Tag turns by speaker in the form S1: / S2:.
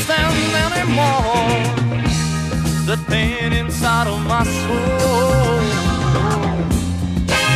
S1: understand anymore the pain inside of my soul.